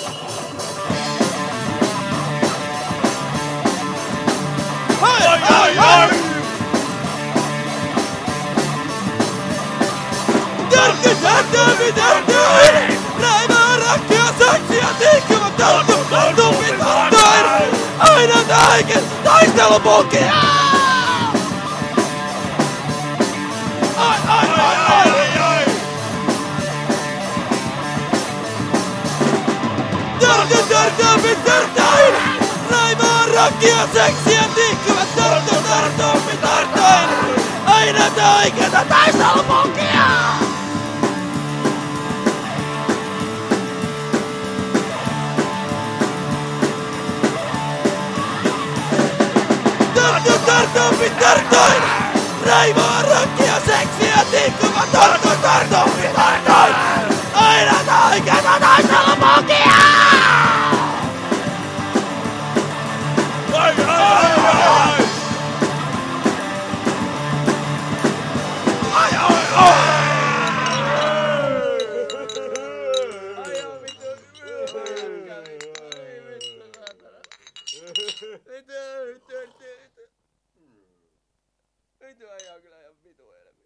Raivaa rakkia, seksiä, tiikkymä, tarttumpi, tarttuin! Aina taiken, taistelupukki! Tarttuin! Raivaa rakkia, seksiä, tiikkymä, tarttumpi, tarttuin! Aina taiken, taistelupukki! Tarttuin! Raivaa rakkia, seksiä, tiikkuma, tarttuin! Aina taiketa taistelupukia! Vittu ajaa kyllä ihan vitu helvetti.